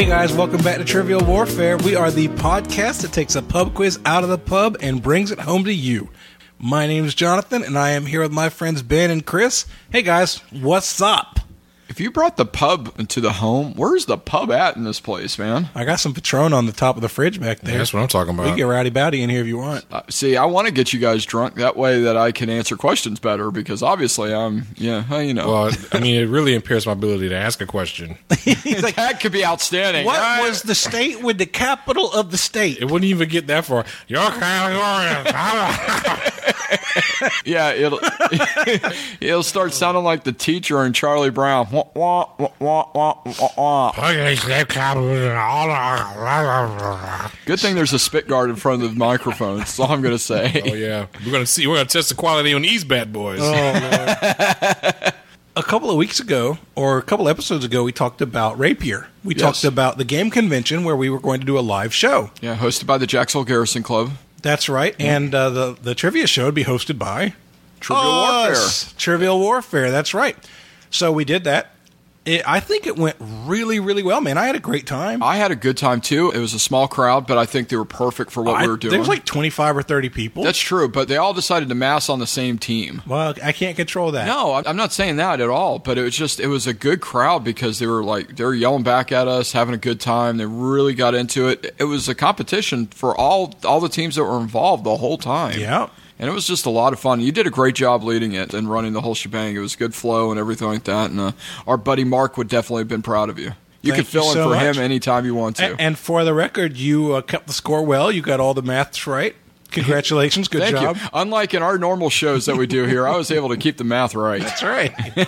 Hey guys, welcome back to Trivial Warfare. We are the podcast that takes a pub quiz out of the pub and brings it home to you. My name is Jonathan, and I am here with my friends Ben and Chris. Hey guys, what's up? If you brought the pub into the home, where's the pub at in this place, man? I got some Patron on the top of the fridge back there. Yeah, that's what I'm talking about. We can get rowdy bowdy in here if you want. See, I want to get you guys drunk. That way that I can answer questions better, because obviously I'm, you know. Well, I mean, it really impairs my ability to ask a question. Like, that could be outstanding. what was the state with the capital of the state? It wouldn't even get that far. Your Yeah, it'll start sounding like the teacher in Charlie Brown. Wah, wah, wah, wah, wah, wah, wah. Good thing there's a spit guard in front of the microphone. That's all I'm going to say. Oh yeah, we're gonna test the quality on these bad boys. Oh, Lord. A couple of weeks ago, or a couple episodes ago, we talked about Rapier. We talked about the game convention where we were going to do a live show. Yeah, hosted by the Jacksonville Garrison Club. That's right. Yeah. And the trivia show would be hosted by Trivial Warfare. Trivial Warfare, that's right. So we did that. I think it went really, really well, man. I had a great time. I had a good time, too. It was a small crowd, but I think they were perfect for what we were doing. There was like 25 or 30 people. That's true, but they all decided to mass on the same team. Well, I can't control that. No, I'm not saying that at all, but it was a good crowd because they were yelling back at us, having a good time. They really got into it. It was a competition for all the teams that were involved the whole time. Yeah. And it was just a lot of fun. You did a great job leading it and running the whole shebang. It was good flow and everything like that. And our buddy Mark would definitely have been proud of you. You could fill in for him anytime you want to. And for the record, you kept the score well. You got all the maths right. Congratulations. Good job. You. Unlike in our normal shows that we do here, I was able to keep the math right. That's right.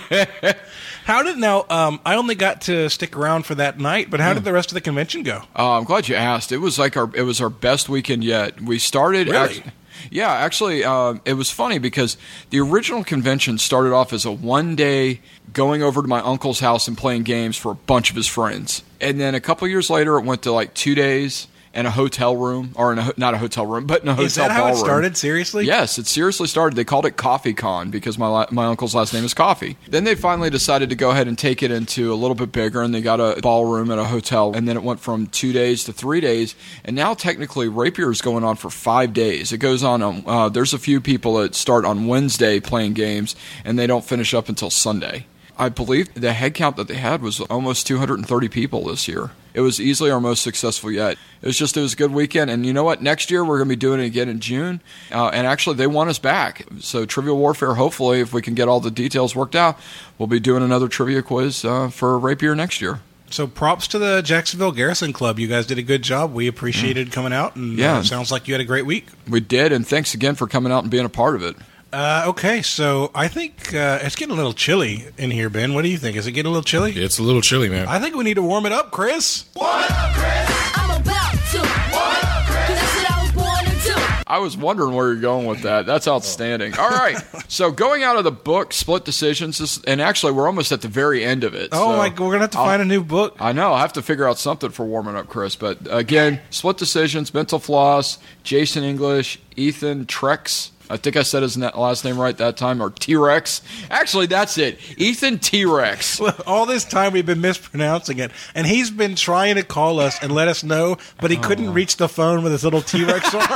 How did I only got to stick around for that night, but how did the rest of the convention go? I'm glad you asked. It was our best weekend yet. We started really? Actually, it was funny because the original convention started off as a one-day going over to my uncle's house and playing games for a bunch of his friends. And then a couple years later, it went to like 2 days in a hotel room, or not a hotel room, but in a hotel ballroom. Is that how it started, seriously? Yes, it seriously started. They called it Coffee Con because my uncle's last name is Coffee. Then they finally decided to go ahead and take it into a little bit bigger, and they got a ballroom at a hotel, and then it went from 2 days to 3 days, and now technically Rapier is going on for 5 days. It goes on, there's a few people that start on Wednesday playing games, and they don't finish up until Sunday. I believe the head count that they had was almost 230 people this year. It was easily our most successful yet. It was a good weekend. And you know what? Next year, we're going to be doing it again in June. And actually, they want us back. So Trivial Warfare, hopefully, if we can get all the details worked out, we'll be doing another trivia quiz for Rapier next year. So props to the Jacksonville Garrison Club. You guys did a good job. We appreciated coming out. And it sounds like you had a great week. We did. And thanks again for coming out and being a part of it. Okay, so I think it's getting a little chilly in here, Ben. What do you think? Is it getting a little chilly? It's a little chilly, man. I think we need to warm it up, Chris. Warm it up, Chris. I'm about to. Warm it up, Chris. 'Cause that's what I was born into. I was wondering where you're going with that. That's outstanding. All right. So going out of the book, Split Decisions, and actually we're almost at the very end of it. Oh, we're going to have to find a new book. I know. I have to figure out something for warming up, Chris. But again, Split Decisions, Mental Floss, Jason English, Ethan Trex. I think I said his last name right that time, or T-Rex. Actually, that's it. Ethan T-Rex. Well, all this time we've been mispronouncing it, and he's been trying to call us and let us know, but he couldn't reach the phone with his little T-Rex arm.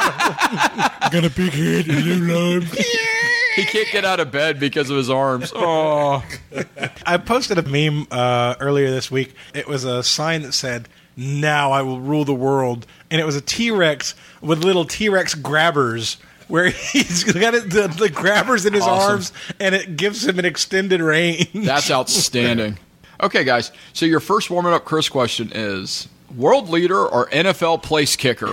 Got a big head and new arms. He can't get out of bed because of his arms. Oh. I posted a meme earlier this week. It was a sign that said, "Now I will rule the world," and it was a T-Rex with little T-Rex grabbers, where he's got the grabbers in his arms, and it gives him an extended range. That's outstanding. Okay, guys. So your first warming up Chris question is, world leader or NFL place kicker?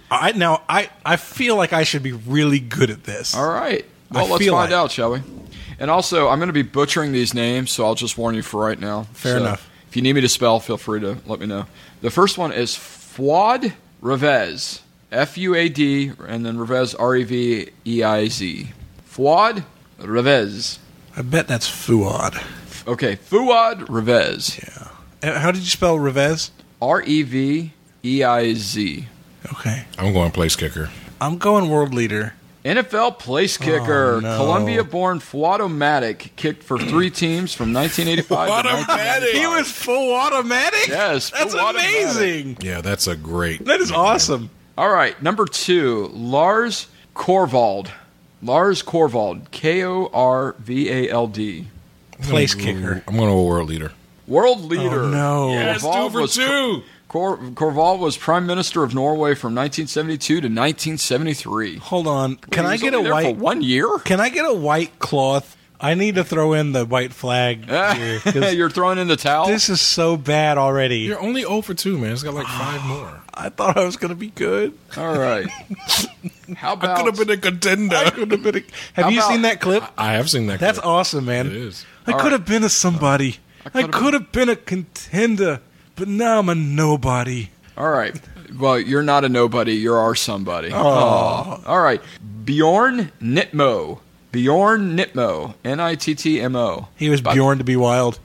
I feel like I should be really good at this. All right. Well, let's find out, shall we? And also, I'm going to be butchering these names, so I'll just warn you for right now. Fair enough. If you need me to spell, feel free to let me know. The first one is Fuad Reveiz. F-U-A-D, and then Reveiz, R-E-V-E-I-Z. Fuad Reveiz. I bet that's Fuad. Okay, Fuad Reveiz. Yeah. How did you spell Reveiz? R-E-V-E-I-Z. Okay. I'm going place kicker. I'm going world leader. NFL place kicker, Oh, no. Columbia-born Fuautomatic kicked for 3 teams from 1985 to 1995. He was full automatic? Yes, That's full amazing. Yeah, that's a great. That is awesome. All right, number 2, Lars Korvald. Lars Korvald, Korvald. Place kicker. I'm going to go world leader. World leader. Oh, no. Yes, Korvald 2 for was 2. Korvald was Prime Minister of Norway from 1972 to 1973. Hold on. Can He I was get a only there white for 1 year? Can I get a white cloth? I need to throw in the white flag here, 'cause You're throwing in the towel? this is so bad already. You're only 0 for 2, man. It's got like 5 more. I thought I was going to be good. All right. How about... Could have been a contender. I could have been. Have How you about- seen that clip? I have seen that. That's clip. awesome, man. It is. I could have been a somebody. I could have been a contender, but now I'm a nobody. All right. Well, you're not a nobody. You're our somebody. Oh. All right. Bjorn Nittmo. Bjorn Nittmo. Nittmo. He was Bjorn to be wild.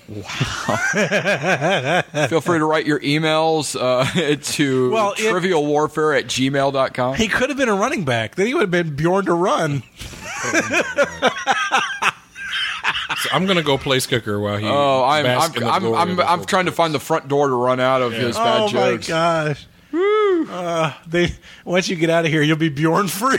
Feel free to write your emails to Well, trivialwarfare@gmail.com. He could have been a running back. Then he would have been Bjorn to run. So I'm going to go place kicker while he. Oh, basks in the glory of I'm the football. trying to find the front door to run out of his bad Oh jokes. my gosh. Once you get out of here, you'll be Bjorn free.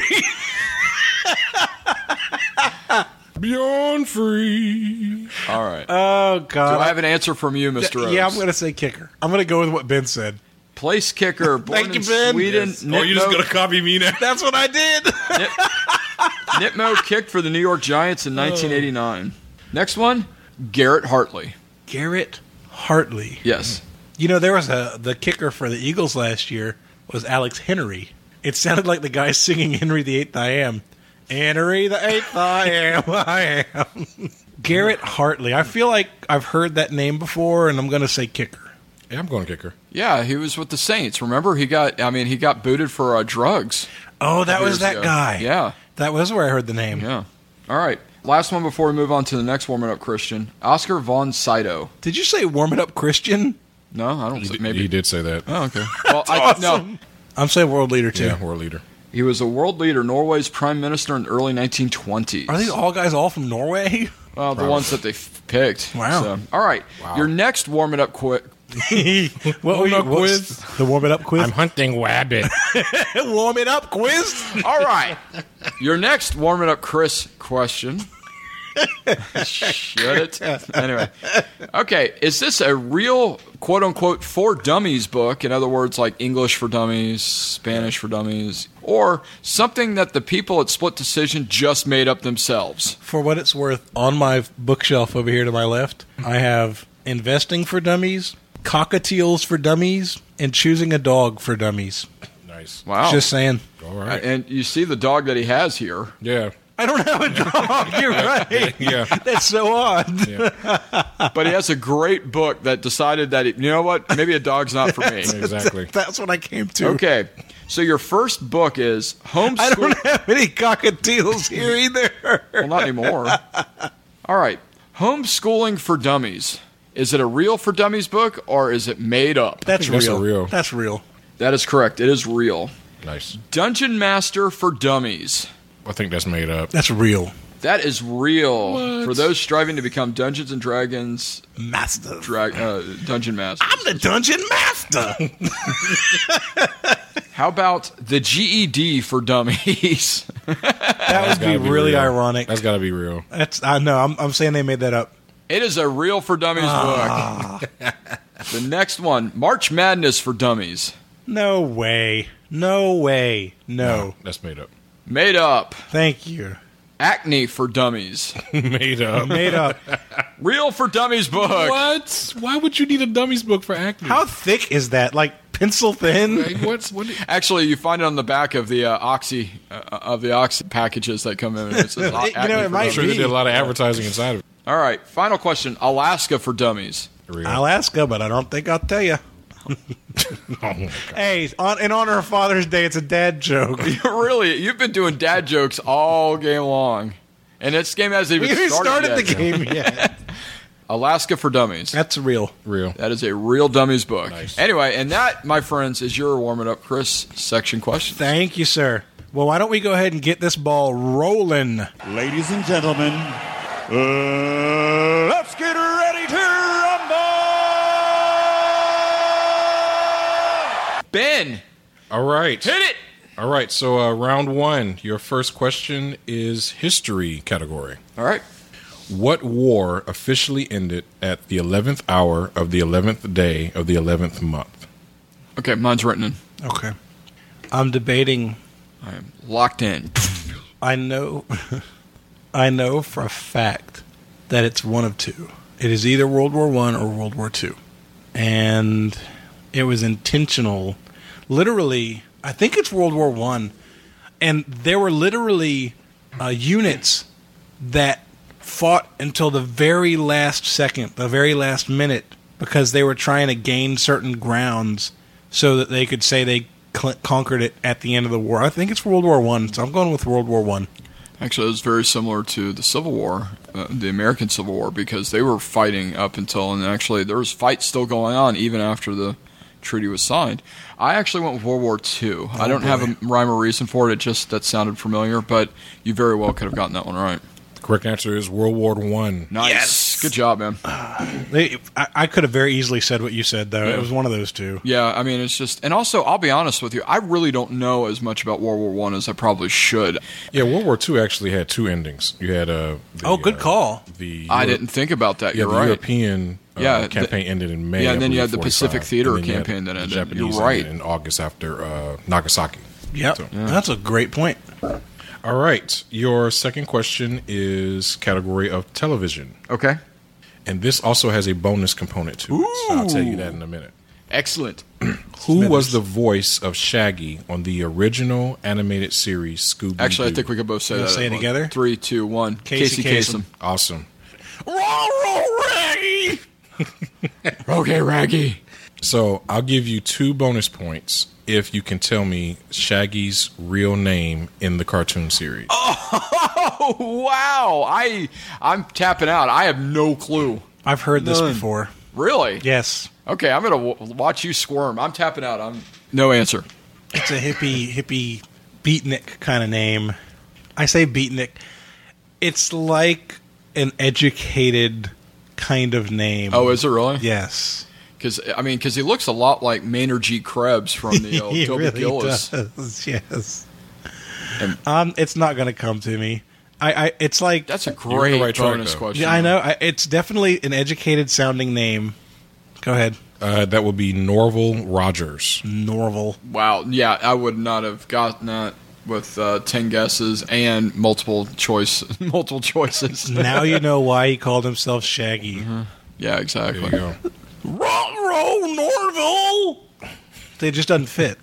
Beyond free. All right. Oh Do god. I have an answer from you, Mr. Rose? Yeah, I'm going to say kicker. I'm going to go with what Ben said. Place kicker, born Thank you, in Ben. Sweden. Oh, you're just going to copy me now? That's what I did. Nitmo kicked for the New York Giants in 1989. Next one, Garrett Hartley. Garrett Hartley. Yes. You know, there was the kicker for the Eagles last year was Alex Henry. It sounded like the guy singing Henry the Eighth I Am. Henry the Eighth I Am, I am. Garrett Hartley. I feel like I've heard that name before, and I'm going to say kicker. Yeah, I'm going kicker. Yeah, he was with the Saints. Remember, he got booted for drugs. Oh, that was years that ago. guy. Yeah. That was where I heard the name. Yeah. All right. Last one before we move on to the next warming up Christian. Oscar von Sydow. Did you say warm it up Christian? No, I don't think maybe. He did say that. Oh, okay. Well, no. I'm saying world leader, too. Yeah, world leader. He was a world leader, Norway's prime minister in the early 1920s. Are these all guys all from Norway? Well, the ones that they picked. Wow. So, all right. Wow. Your next warming up What were you, Warm-up what's quiz? the warm it up quiz? I'm hunting rabbit. Warm it up quiz? All right. Your next warming up Chris question. Shut it. Anyway. Okay. Is this a real quote unquote for dummies book? In other words, like English for dummies, Spanish for dummies, or something that the people at Split Decision just made up themselves? For what it's worth, on my bookshelf over here to my left, I have Investing for Dummies, Cockatiels for Dummies, and Choosing a Dog for Dummies. Nice. Wow. Just saying. All right. And you see the dog that he has here. Yeah. I don't have a dog. You're right. Yeah. That's so odd. But he has a great book that decided that, you know what, maybe a dog's not for me. Exactly. That's what I came to. Okay, so your first book is Homeschool. I don't have any cockatiels here either. Well, not anymore. All right, Homeschooling for Dummies. Is it a real for dummies book or is it made up? That's That's real. real. That's real. That is correct. It is real. Nice. Dungeon Master for Dummies. I think that's made up. That's real. That is real. What? For those striving to become Dungeons and Dragons Master. Dungeon Masters. I'm the dungeon master. How about the GED for Dummies? That would be Gotta really real. ironic. That's got to be real. I know. I'm saying they made that up. It is a real for dummies book. The next one, March Madness for Dummies. No way. No way. No. That's made up. Made up. Thank you. Acne for Dummies. Made up. Made up. Real for Dummies book. What? Why would you need a dummies book for acne? How thick is that? Like pencil thin? Like, what? Actually, you find it on the back of the Oxy packages that come in. It says You know, it Acne for might I'm Dummies. sure they did a lot of advertising inside of it. All right, final question. Alaska for Dummies. Real. I'll ask her, but I don't think I'll tell you. Oh, my God. Hey, in honor of Father's Day, it's a dad joke. Really, you've been doing dad jokes all game long. And this game hasn't We even haven't started yet. the game yet. Alaska for Dummies. That's real. Real. That is a real dummies book. Nice. Anyway, and that, my friends, is your warming up Chris section question. Thank you, sir. Well, why don't we go ahead and get this ball rolling? Ladies and gentlemen, let's get ready to rumble! Ben, All right. hit it. All right. So round one. Your first question is history category. All right. What war officially ended at the 11th hour of the 11th day of the 11th month? Okay, mine's written in. Okay. I'm debating. I am locked in. I know I know for a fact that it's one of two. It is either World War I or World War II. And it was intentional. Literally, I think it's World War I. And there were literally units that fought until the very last second, the very last minute, because they were trying to gain certain grounds so that they could say they conquered it at the end of the war. I think it's World War I, so I'm going with World War I. Actually, it was very similar to the Civil War, the American Civil War, because they were fighting up until, and actually there was fights still going on even after the treaty was signed. I actually went with World War II. I don't have a rhyme or reason for it. It just that sounded familiar, but you very well could have gotten that one right. Correct answer is World War I. Nice. Yes. Good job, man. I could have very easily said what you said, though. It was one of those two. Yeah, I mean, it's just... And also, I'll be honest with you, I really don't know as much about World War I as I probably should. Yeah, World War II actually had two endings. You had Good call. I didn't think about that. You're the right. European campaign ended in May. Yeah, and then you I had the believe, Pacific 45, Theater and then you had campaign that the ended. Japanese You're right. ended in August after Nagasaki. Yep. So- That's a great point. All right. Your second question is category of television. Okay. And this also has a bonus component to it. So I'll tell you that in a minute. Excellent. Who was the voice of Shaggy on the original animated series Scooby-Doo? Actually, I think we could both say Wanna that. say it at once. together? 3, 2, 1. Casey Kasem. Awesome. Okay, Raggy. So I'll give you 2 bonus points if you can tell me Shaggy's real name in the cartoon series. Oh, wow. I'm tapping out. I have no clue. I've heard this None. before. Really? Yes. Okay, I'm going to watch you squirm. I'm tapping out. No answer. It's a hippie beatnik kind of name. I say beatnik. It's like an educated kind of name. Oh, is it really? Yes. Because he looks a lot like Maynard G. Krebs from the old He Toby really Gillis. does. Yes. And- It's not going to come to me. It's like That's a You're on great the right track, bonus though. question. yeah, I know. It's definitely an educated sounding name. Go ahead. That would be Norval Rogers. Norval. Wow. Yeah, I would not have gotten that with 10 guesses and multiple choices. Now you know why he called himself Shaggy. Yeah, There exactly. you go. Ruh-roh, Norval! They just doesn't fit.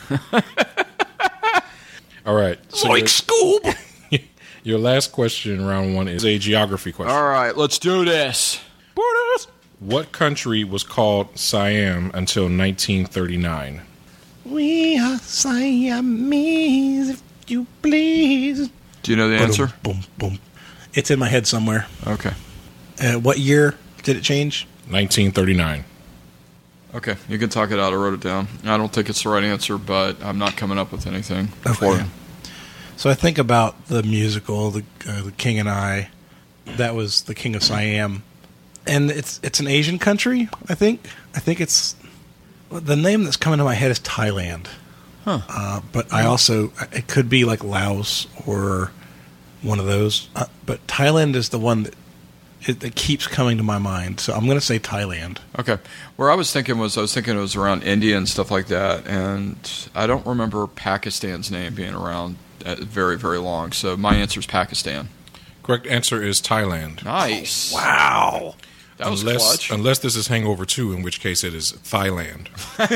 All right. So Like Scoob! your last question in round 1 is a geography question. All right, let's do this. What country was called Siam until 1939? We are Siamese, if you please. Do you know the answer? Boom, boom. It's in my head somewhere. Okay. What year did it change? 1939. Okay, you can talk it out. I wrote it down. I don't think it's the right answer, but I'm not coming up with anything for Okay. it. So I think about the musical, the King and I. That was the King of Siam, and it's an Asian country. I think it's the name that's coming to my head is Thailand. Huh. But I also it could be like Laos or one of those. But Thailand is the one that keeps coming to my mind. So I'm going to say Thailand. Okay. Where I was thinking it was around India and stuff like that, and I don't remember Pakistan's name being around very, very long. So my answer is Pakistan. Correct answer is Thailand. Nice. Wow. That was clutch. Unless this is Hangover 2, in which case it is Thailand.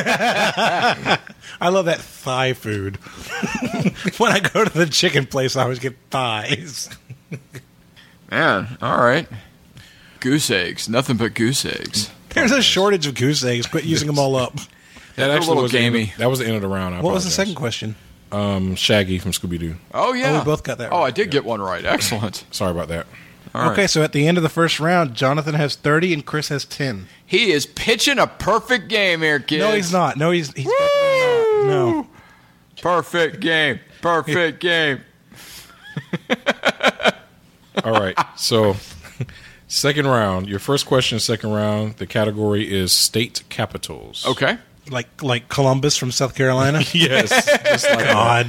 I love that thigh food. When I go to the chicken place, I always get thighs. Man, all right. Goose eggs. Nothing but goose eggs. There's a shortage of goose eggs. Quit using them all up. That a little was the end- gamey. that was the end of the round. What was the second question? Shaggy from Scooby-Doo. Oh, yeah. Oh, we both got that Oh, right. I did get one right. Excellent. Sorry about that. All right. Okay, so at the end of the first round, Jonathan has 30 and Chris has 10. He is pitching a perfect game here, kids. No, he's not. No, he's definitely not. No. Perfect game. Perfect game. All right. So, second round. Your first question, second round. The category is state capitals. Okay. Like Columbus from South Carolina. Yes. Just like God.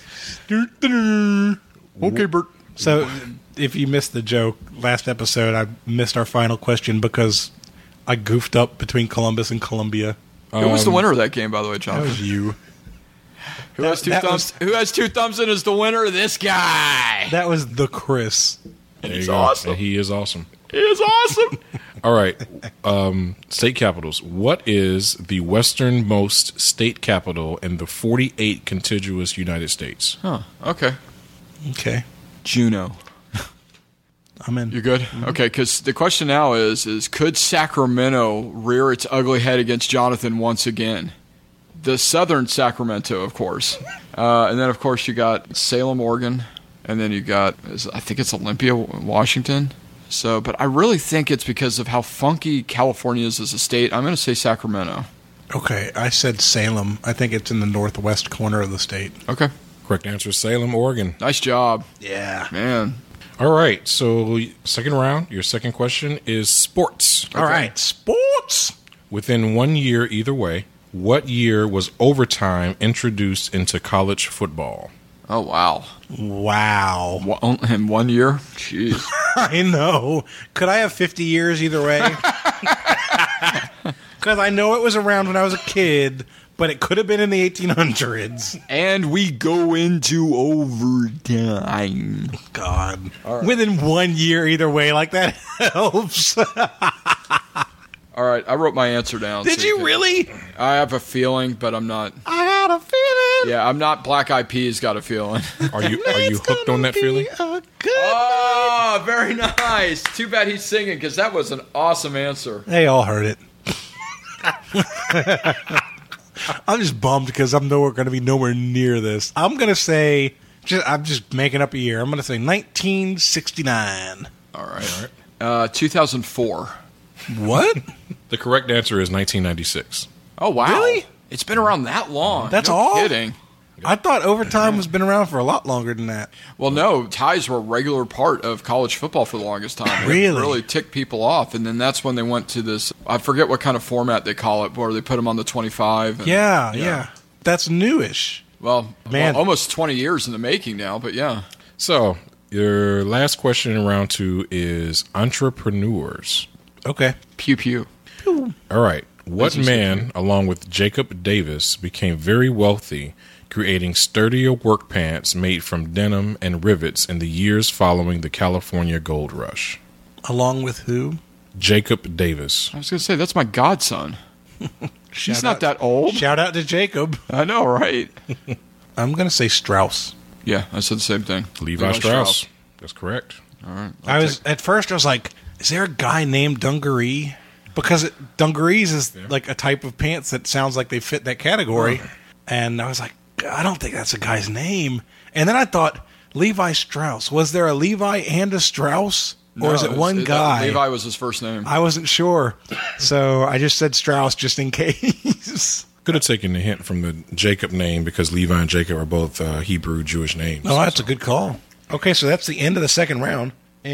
Okay, Bert. So, if you missed the joke, last episode I missed our final question because I goofed up between Columbus and Columbia. Who was the winner of that game, by the way, That Jonathan? was you. Who has two that thumbs? Who has two thumbs and is the winner? This guy. That was the Chris. There He's you go. awesome. And he is awesome. He is awesome. All right. State capitals. What is the westernmost state capital in the 48 contiguous United States? Huh. Okay. Okay. Juneau. I'm in. You good? Okay, because the question now is could Sacramento rear its ugly head against Jonathan once again? The southern Sacramento, of course. And then, of course, you got Salem, Oregon. And then you got, I think it's Olympia, Washington. So, but I really think it's because of how funky California is as a state. I'm going to say Sacramento. Okay, I said Salem. I think it's in the northwest corner of the state. Okay. Correct answer is Salem, Oregon. Nice job. Yeah. Man. All right. So, second round. Your second question is sports. All right, sports. Within 1 year, either way, what year was overtime introduced into college football? Oh, wow. Wow. In 1 year? Jeez. I know. Could I have 50 years either way? Because I know it was around when I was a kid, but it could have been in the 1800s. And we go into overtime. God. Within 1 year either way, like that helps. All right, I wrote my answer down. Did so you can- really? I have a feeling, but I'm not. I had a feeling. Yeah, I'm not. Black Eyed Peas got a feeling. Are you hooked on that feeling? Oh, very nice. Too bad he's singing because that was an awesome answer. They all heard it. I'm just bummed because I'm going to be nowhere near this. I'm going to say, I'm just making up a year. I'm going to say 1969. All right. 2004. What? The correct answer is 1996. Oh, wow. Really? It's been around that long. That's no all? kidding. I thought overtime has been around for a lot longer than that. Well, no, ties were a regular part of college football for the longest time. It Really? really ticked people off, and then that's when they went to this. I forget what kind of format they call it, where they put them on the 25. And, Yeah. That's newish. Well, Man. almost 20 years in the making now, but yeah. So, your last question in round 2 is entrepreneurs. Okay. Pew pew. All right. What Business man, along with Jacob Davis, became very wealthy, creating sturdier work pants made from denim and rivets in the years following the California Gold Rush? Along with who? Jacob Davis. I was going to say, that's my godson. He's not that old. Shout out to Jacob. I know, right? I'm going to say Strauss. Yeah, I said the same thing. Levi Strauss. That's correct. All right. At first I was like, is there a guy named Dungaree? Because dungarees is like a type of pants that sounds like they fit that category. And I was like, I don't think that's a guy's name. And then I thought, Levi Strauss. Was there a Levi and a Strauss? Or is it one guy? Levi was his first name. I wasn't sure. So I just said Strauss just in case. Could have taken the hint from the Jacob name because Levi and Jacob are both Hebrew Jewish names. Oh, that's a good call. Okay, so that's the end of the second round.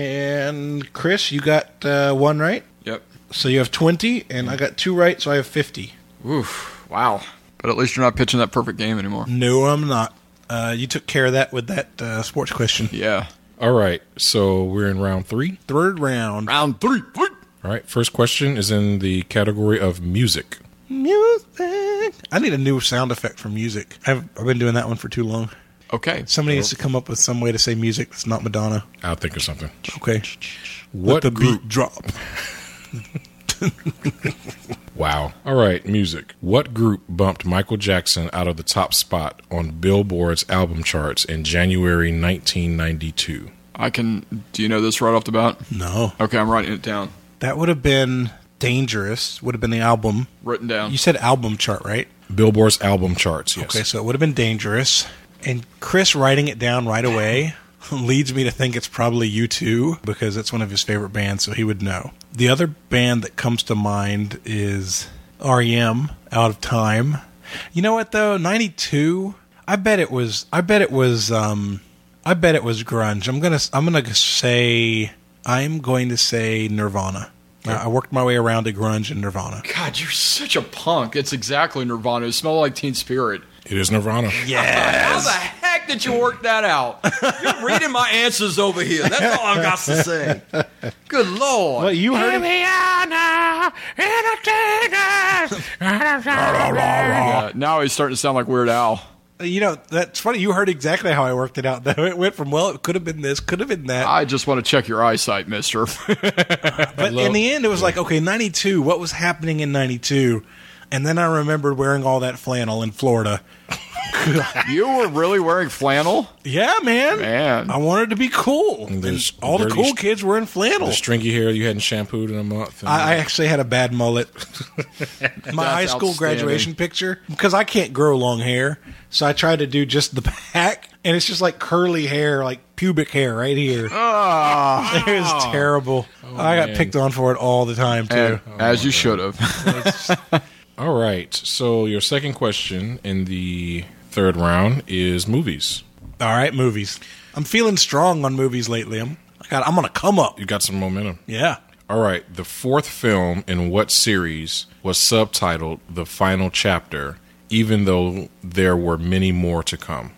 And Chris, you got one right? Yep. So you have 20, and I got 2 right, so I have 50. Oof. Wow. But at least you're not pitching that perfect game anymore. No, I'm not. You took care of that with that sports question. Yeah. All right. So we're in round 3. Third round. Round 3. All right. First question is in the category of music. Music. I need a new sound effect for music. I've been doing that one for too long. Okay. Somebody needs to come up with some way to say music that's not Madonna. I'll think of something. Okay. What Let the group? beat drop. Wow. All right, music. What group bumped Michael Jackson out of the top spot on Billboard's album charts in January 1992? Do you know this right off the bat? No. Okay, I'm writing it down. That would have been Dangerous. Would have been the album. Written down. You said album chart, right? Billboard's album charts, yes. Okay, so it would have been Dangerous. And Chris writing it down right away leads me to think it's probably U2 because it's one of his favorite bands, so he would know. The other band that comes to mind is R.E.M., Out of Time. You know what, though? 92, I bet it was grunge. I'm going to say Nirvana. I worked my way around to grunge and Nirvana. God, you're such a punk. It's exactly Nirvana. It smelled like Teen Spirit. It is Nirvana. How the heck did you work that out? You're reading my answers over here. That's all I've got to say. Good Lord. Well, you heard it. Yeah, now he's starting to sound like Weird Al. You know, that's funny. You heard exactly how I worked it out, though. It went from, well, it could have been this, could have been that. I just want to check your eyesight, mister. But in the end, it was like, okay, 92, what was happening in 92? And then I remembered wearing all that flannel in Florida. You were really wearing flannel? Yeah, man. Man. I wanted to be cool. And And all the cool kids were in flannel. The stringy hair you hadn't shampooed in a month. And I actually had a bad mullet. My high school outstanding. graduation picture, because I can't grow long hair, so I tried to do just the back, and it's just like curly hair, like pubic hair right here. It was terrible. I got man. picked on for it all the time, too. As you should have. All right. So your second question in the third round is movies. All right, movies. I'm feeling strong on movies lately. I'm going to come up. You got some momentum. Yeah. All right. The fourth film in what series was subtitled The Final Chapter, even though there were many more to come?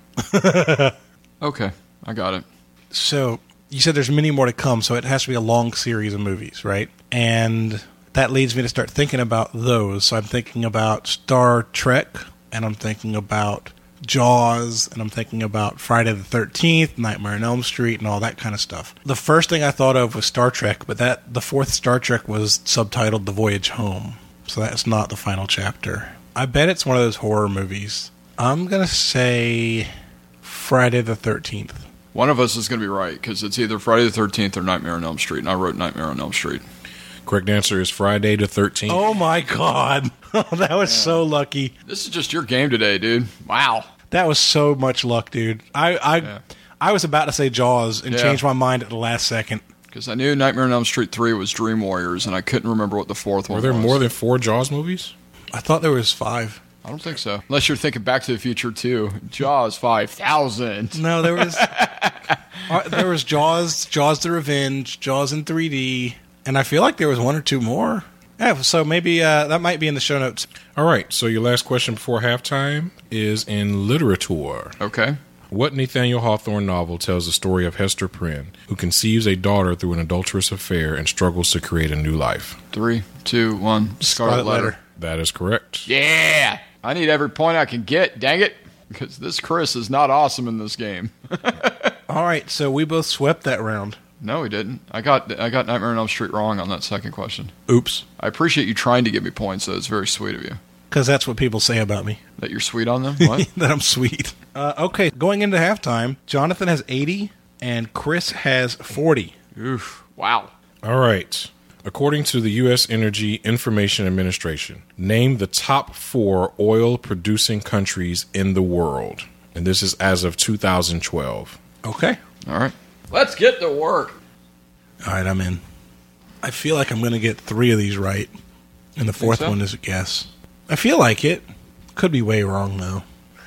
Okay, I got it. So you said there's many more to come, so it has to be a long series of movies, right? And that leads me to start thinking about those. So I'm thinking about Star Trek, and I'm thinking about Jaws, and I'm thinking about Friday the 13th, Nightmare on Elm Street, and all that kind of stuff. The first thing I thought of was Star Trek, but the fourth Star Trek was subtitled The Voyage Home, so that's not the final chapter. I bet it's one of those horror movies. I'm going to say Friday the 13th. One of us is going to be right, because it's either Friday the 13th or Nightmare on Elm Street, and I wrote Nightmare on Elm Street. Correct answer is Friday the 13th. Oh my God. That was so lucky. This is just your game today, dude. Wow. That was so much luck, dude. I was about to say Jaws and Yeah. changed my mind at the last second. Because I knew Nightmare on Elm Street 3 was Dream Warriors, and I couldn't remember what the fourth one Were there was. more than 4 Jaws movies? I thought there was 5. I don't think so. Unless you're thinking Back to the Future 2. Jaws 5,000. No, there was Jaws, Jaws the Revenge, Jaws in 3D, and I feel like there was 1 or 2 more. Yeah, so maybe that might be in the show notes. All right. So your last question before halftime is in literature. Okay. What Nathaniel Hawthorne novel tells the story of Hester Prynne, who conceives a daughter through an adulterous affair and struggles to create a new life? 3, 2, 1. Scarlet Letter. That is correct. Yeah! I need every point I can get, dang it. Because this Chris is not awesome in this game. All right, so we both swept that round. No, he didn't. I got Nightmare on Elm Street wrong on that second question. Oops. I appreciate you trying to give me points, though. It's very sweet of you. Because that's what people say about me, That you're sweet on them? What? that I'm sweet. Okay, going into halftime, Jonathan has 80 and Chris has 40. Oof. Wow. All right. According to the U.S. Energy Information Administration, name the top 4 oil-producing countries in the world. And this is as of 2012. Okay. All right. Let's get to work. All right, I'm in. I feel like I'm going to get 3 of these right, and the fourth so? one is a guess. I feel like it. Could be way wrong, though.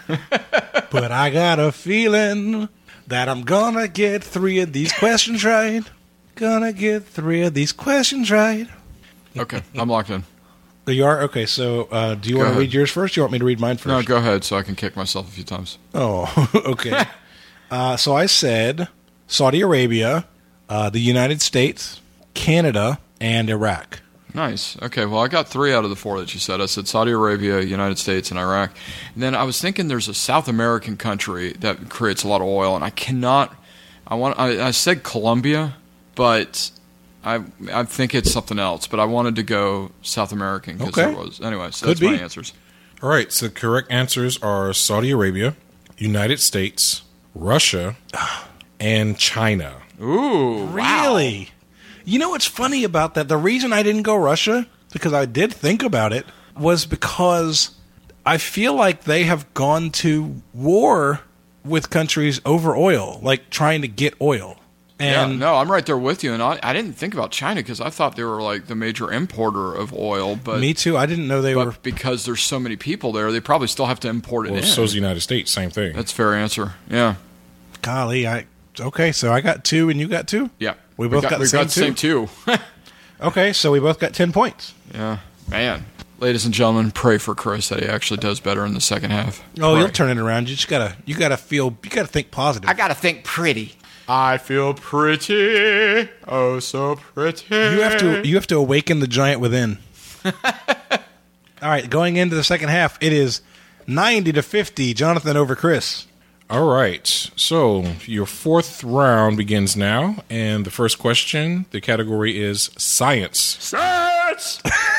But I got a feeling that I'm going to get 3 of these questions right. Gonna get 3 of these questions right. Okay, I'm locked in. You are? Okay, so do you want to ahead. read yours first? Or do you want me to read mine first? No, go ahead so I can kick myself a few times. Oh, okay. So I said Saudi Arabia, the United States, Canada, and Iraq. Nice. Okay, well, I got 3 out of the 4 that you said. I said Saudi Arabia, United States, and Iraq. And then I was thinking there's a South American country that creates a lot of oil, and I cannot. I said Colombia, but I think it's something else. But I wanted to go South American because Okay. there was. Anyway, so Could that's my be. answers. All right. So correct answers are Saudi Arabia, United States, Russia, and China. Ooh, wow. Really? You know what's funny about that? The reason I didn't go Russia, because I did think about it, was because I feel like they have gone to war with countries over oil, like trying to get oil. And no, I'm right there with you. And I didn't think about China because I thought they were like the major importer of oil. But me too. I didn't know they were. But because there's so many people there, they probably still have to import it Well, in. so's the United States. Same thing. That's a fair answer. Yeah. Golly, okay. So I got 2 and you got 2. Yeah. We both got the same too. Okay, so we both got 10 points. Yeah. Man. Ladies and gentlemen, pray for Chris that he actually does better in the second half. Oh, Pray. you'll turn it around. You just gotta think positive. I gotta think pretty. I feel pretty. Oh, so pretty. You have to awaken the giant within. All right, going into the second half, it is 90-50. Jonathan over Chris. All right. So your fourth round begins now, and the first question, the category is science. Science!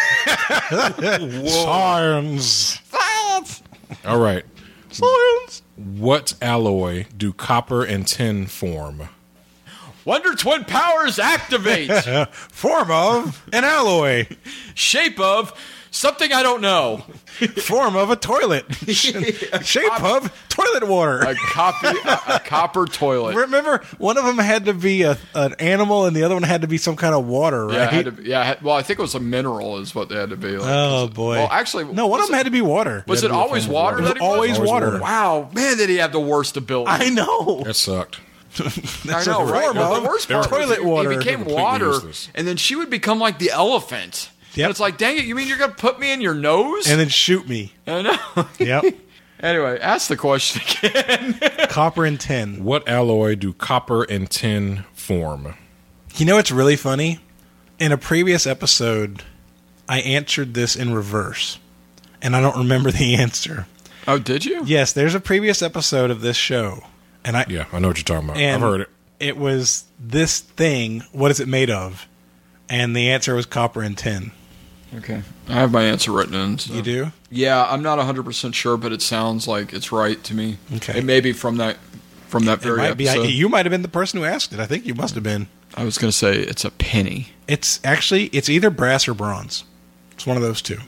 Science. Science! All right. Science. What alloy do copper and tin form? Wonder Twin powers activate. Form of an alloy. Shape of something I don't know. Form of a toilet. Shape of toilet water. A copper toilet. Remember, one of them had to be an animal, and the other one had to be some kind of water, Yeah, right? well, I think it was a mineral is what they had to be. Like, Oh boy! Well, actually, no. One of them had to be water. Was it always water? It was that he was? always water. Wow, man, did he have the worst ability? I know. That sucked. I know, right? Form Well, of the worst part toilet was water. He became Completely water, useless. and then she would become like the elephant. Yep. And it's like, dang it, you mean you're going to put me in your nose? And then shoot me. I know. Yep. Anyway, ask the question again. Copper and tin. What alloy do copper and tin form? You know what's really funny? In a previous episode, I answered this in reverse, and I don't remember the answer. Oh, did you? Yes, there's a previous episode of this show, and Yeah, I know what you're talking about. and I've heard it. It was this thing. What is it made of? And the answer was copper and tin. Okay. I have my answer written in. So. You do? Yeah, I'm not 100% sure, but it sounds like it's right to me. Okay. It may be from that It very might be. episode. You might have been the person who asked it. I think you must have been. I was going to say it's a penny. It's either brass or bronze. It's one of those two.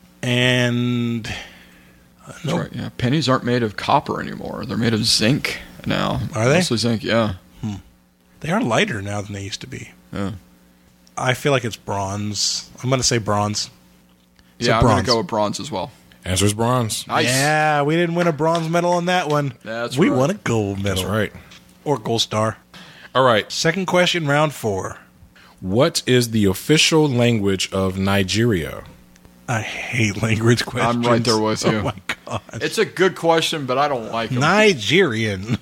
And That's right. Yeah, pennies aren't made of copper anymore. They're made of zinc now. Are they? Mostly zinc, yeah. they are lighter now than they used to be. Yeah. I feel like it's bronze. I'm going to say bronze. So Yeah, I'm going bronze. to go with bronze as well. Answer is bronze. Nice. Yeah, we didn't win a bronze medal on that one. That's we right. won a gold medal. That's right. Or gold star. All right. Second question, round 4. What is the official language of Nigeria? I hate language questions. I'm right there with you. Oh my god. It's a good question, but I don't like it. Nigerian.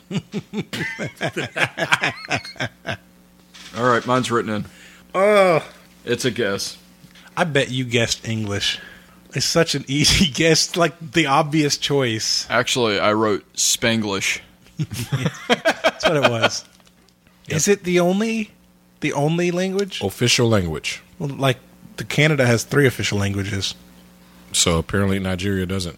All right, mine's written in. Oh, It's a guess. I bet you guessed English. It's such an easy guess, like the obvious choice. Actually, I wrote Spanglish. That's what it was. Is it the only language? Official language. Well, like the Canada has 3 official languages. So apparently Nigeria doesn't.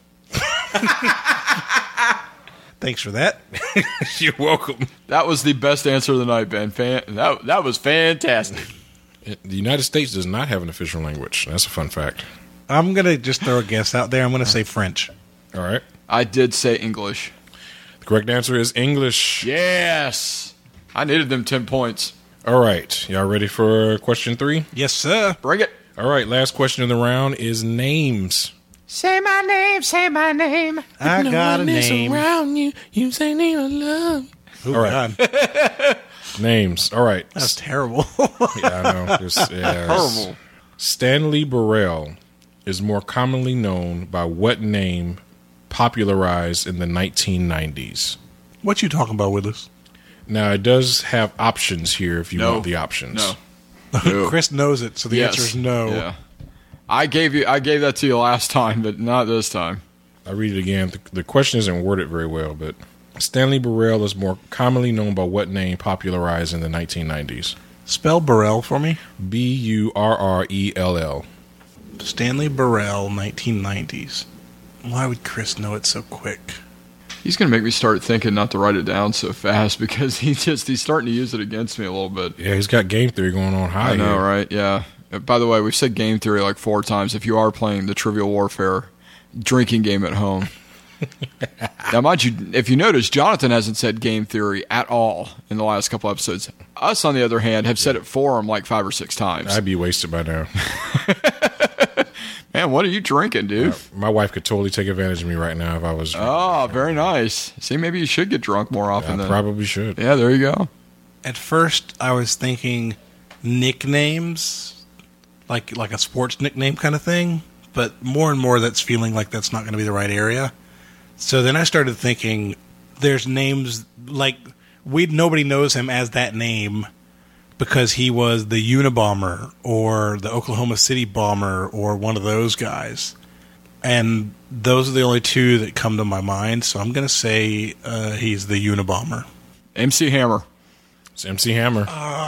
Thanks for that. You're welcome. That was the best answer of the night, Ben. That was fantastic. The United States does not have an official language. That's a fun fact. I'm gonna just throw a guess out there. I'm gonna say French. All right. I did say English. The correct answer is English. Yes. I needed them 10 points. All right. Y'all ready for question 3? Yes, sir. Bring it. All right. Last question of the round is names. Say my name, say my name. I got a name. Around you, you say name of love. Oh, All right. God. Names. All right. That's terrible. Yeah, I know. Horrible. Stanley Burrell is more commonly known by what name popularized in the 1990s? What you talking about, Willis? Now, it does have options here if you No. want the options. No. Chris knows it, so the Yes. answer is no. Yeah. I gave that to you last time, but not this time. I'll read it again. The question isn't worded very well, but Stanley Burrell is more commonly known by what name popularized in the 1990s? Spell Burrell for me. Burrell. Stanley Burrell, 1990s. Why would Chris know it so quick? He's going to make me start thinking not to write it down so fast because he's starting to use it against me a little bit. Yeah, he's got game theory going on high I know, here. right? Yeah. By the way, we've said game theory like 4 times. If you are playing the Trivial Warfare drinking game at home, Now, mind you, if you notice, Jonathan hasn't said game theory at all in the last couple episodes. Us, on the other hand, have said it for him like 5 or 6 times. I'd be wasted by now. Man, what are you drinking, dude? My wife could totally take advantage of me right now if I was. Oh, very nice. See, maybe you should get drunk more often. I then. probably should. Yeah, there you go. At first, I was thinking nicknames, like a sports nickname kind of thing. But more and more, that's feeling like that's not going to be the right area. So then I started thinking, there's names like nobody knows him as that name because he was the Unabomber or the Oklahoma City Bomber or one of those guys. And those are the only two that come to my mind. So I'm going to say he's the Unabomber. MC Hammer. It's MC Hammer.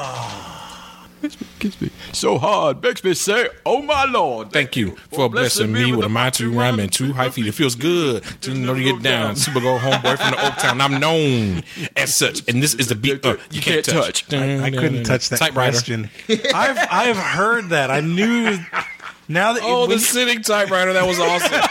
Gets me so hard, makes me say, "Oh my Lord!" Thank you for blessing me with a mind to rhyme and 2 high feet. It feels good to know to get down. Super Go homeboy from the Oak Town. I'm known as such, and this is the beat you can't touch. I couldn't touch that Typewriter. question. I've heard that. I knew. Now that Oh, when the sitting typewriter. That was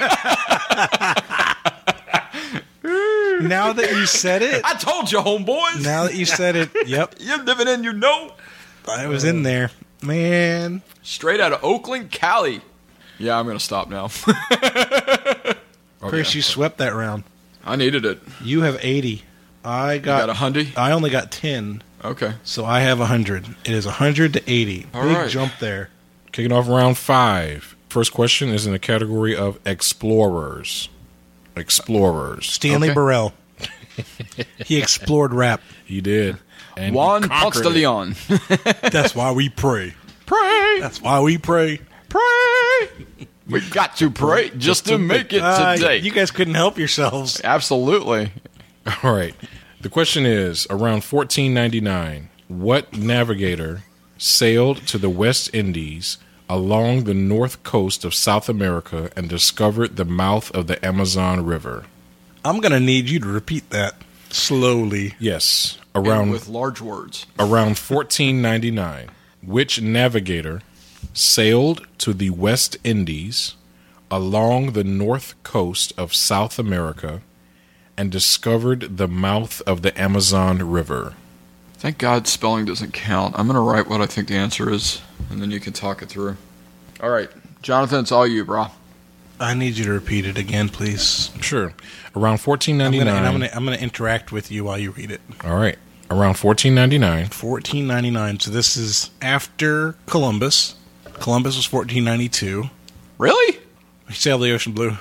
awesome. now that you said it, I told you, homeboys. now that you said it, yep, You're living in, you know. I was in there, man. Straight out of Oakland, Cali. Yeah, I'm gonna stop now. Chris, you swept that round. I needed it. You have 80. I Got got a hundy. I only got 10, Okay. so I have 100. It is 100 to 80. All Big right. jump there. Kicking off round 5. First question is in the category of explorers. Explorers. Stanley Okay. Burrell. He explored rap. He did. And he Juan conquered Ponce de it. Leon. That's why we pray. Pray, That's why we pray. pray. We got to pray just to make it today. You guys couldn't help yourselves. Absolutely. All right. The question is around 1499, what navigator sailed to the West Indies along the north coast of South America and discovered the mouth of the Amazon River? I'm going to need you to repeat that slowly. Yes. And Around with large words. 1499, which navigator sailed to the West Indies along the north coast of South America and discovered the mouth of the Amazon River? Thank God spelling doesn't count. I'm going to write what I think the answer is, and then you can talk it through. All right. Jonathan, it's all you, bro. I need you to repeat it again, please. Sure. Around I'm 1499. gonna interact with you while you read it. All right. Around 1499. 1499. So this is after Columbus. Columbus was 1492. Really? He sailed the ocean blue.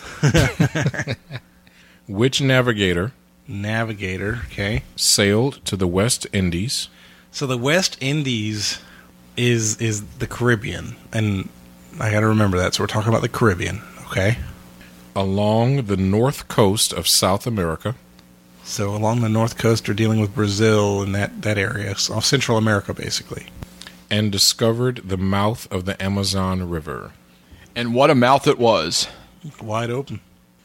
Which navigator Navigator. Okay. sailed to the West Indies So the West Indies is the Caribbean, and I got to remember that. So we're talking about the Caribbean. Okay. along the north coast of South America So along the north coast, we're dealing with Brazil and that area, so Central America, basically. and discovered the mouth of the Amazon River? And what a mouth it was. Wide open.